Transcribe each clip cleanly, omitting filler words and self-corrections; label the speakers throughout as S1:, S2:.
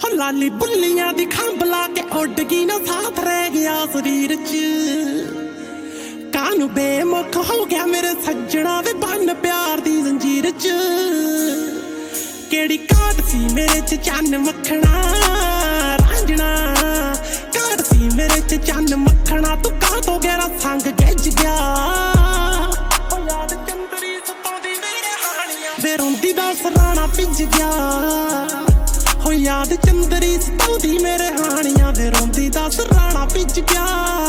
S1: हो लाली बुल्लियां दी खंभ ला के उड़ गई ना साथ रह गया शरीर च कानू बेमुख हो गया मेरे सज्जणा वे बन प्यार दी जंजीर च केड़ी काट सी मेरे च चन्न मक्खना रांझना काट सी मेरे च चन्न मक्खना तू का तो गहरा संग गिज गया वे रोंदी दा सराणा भिज गया हो याद चंदरी सताउंदी मेरे हानियां वे रोंदी दा सराणा भिज गया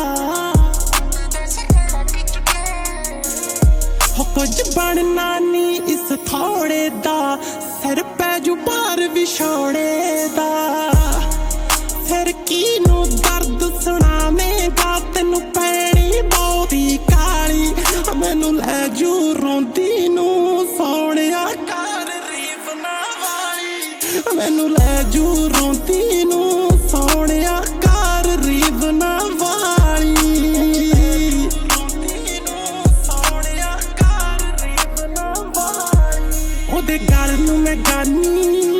S1: हो कुछ बनना नी इस थोड़े दा सिर पै जू भार विछोड़े दा फिर कीनू दर्द सुणावेगा तैनू पैनी बहुती काली मैनू लै जू रोंदी नू सोहणिया कर रीफ ना वाली मैनू लै जू रोंदी नू सोहणिया कर रीफ ना वाली ओदे गल नू मैं गानी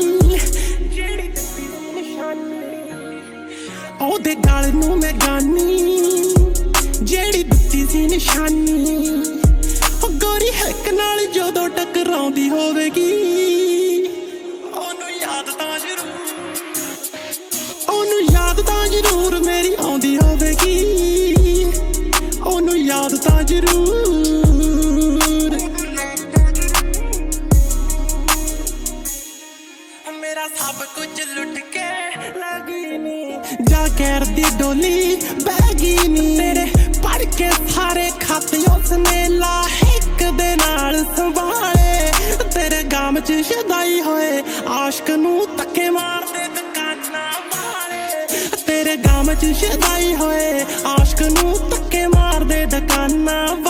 S1: ओदे गल नू मैं गानी जेड़ी दित्ती सी निशानी ओ गोरी हिक नाल जदों टकराउंदी होवेगी ओनू याद तां जरूर मेरी आउंदी होवेगी ओनू याद तां जरूर मेरा सब कुछ लुट के लगी नी जा कैर दी डोली बैगी नी तेरे पढ़ के सारे खाते उसने ला हिक दे नाल संभाले तेरे गाम च शदाई होए आशक नू तक्के मार दे दुकाना वाले तेरे गाम च शदाई होए आशक नू तक्के मार दे दुकाना